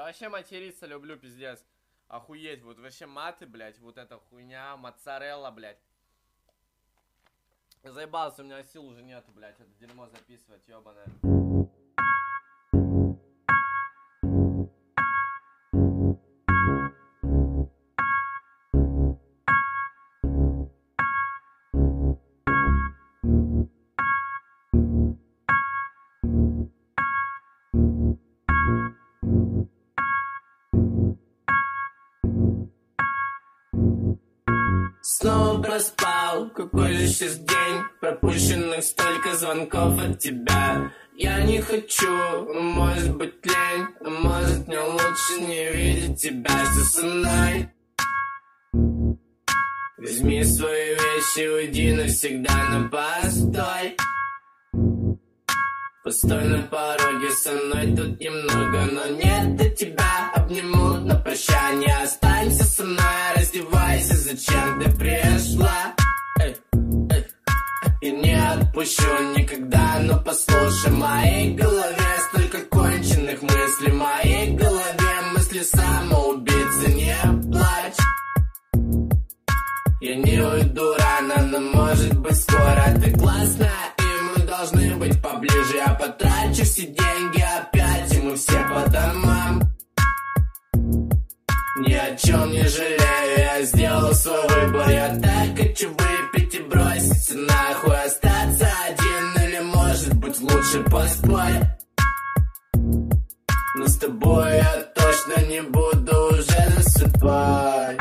Я вообще материться люблю, пиздец. Охуеть, вот вообще маты, блядь, вот эта хуйня, моцарелла, блядь. Заебался, у меня сил уже нету, блядь, это дерьмо записывать, ёбаное. Снова проспал, какой же сейчас день, пропущенных столько звонков от тебя. Я не хочу, может быть лень, а может мне лучше не видеть тебя, что со мной. Возьми свои вещи, уйди навсегда на постой. Постой на пороге, со мной тут немного, но нет до тебя. Обниму на прощание, останься со мной, раздевайся, зачем ты пришла? И не отпущу никогда, но послушай, в моей голове столько конченых мыслей, в моей голове мысли самоубийцы, не плачь. Я не уйду рано, но может быть скоро. Ты классная, и мы должны быть поближе. Я потрачу все деньги опять, и мы все по домам. Ни о чем не жалею, я сделал свой выбор. Я так хочу выпить и броситься нахуй, остаться один, или может быть лучше поспорь. Но с тобой я точно не буду уже засыпать.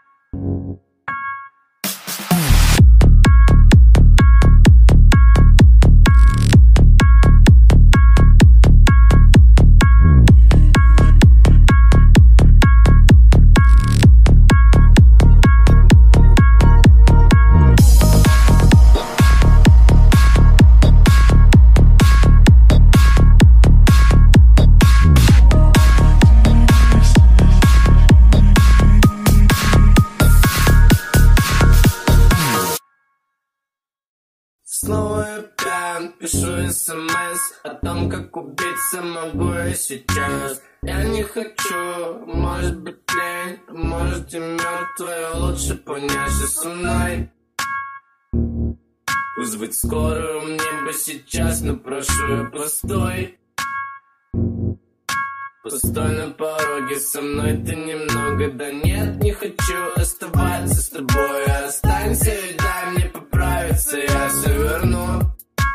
Снова я пьян, пишу СМС о том, как убиться могу я сейчас. Я не хочу, может быть лень, может и мертвая, лучше понять, что со мной. Вызвать скорую мне бы сейчас, но прошу я постой. Постой на пороге, со мной ты немного, да нет, не хочу оставаться с тобой. Останься и дай мне поправиться, я все верну.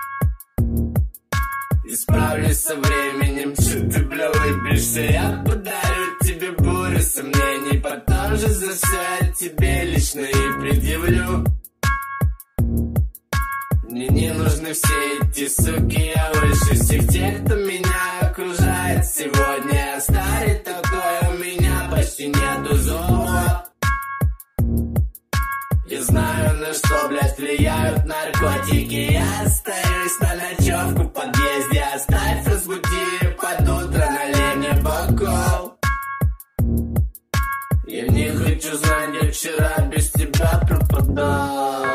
Исправлюсь со временем, что ты, бля, выбьешься. Я подарю тебе бурю сомнений, потом же за все я тебе лично и предъявлю. Мне не нужны все эти суки, я выше всех тех, кто меня окружает сегодня. Я старый такой, у меня почти нету зубов. Я знаю, на что, блядь, влияют наркотики. Я остаюсь на ночевку в подъезде. Оставь, разбуди под утро, налей мне бокал. Я не хочу знать, где вчера без тебя пропадал.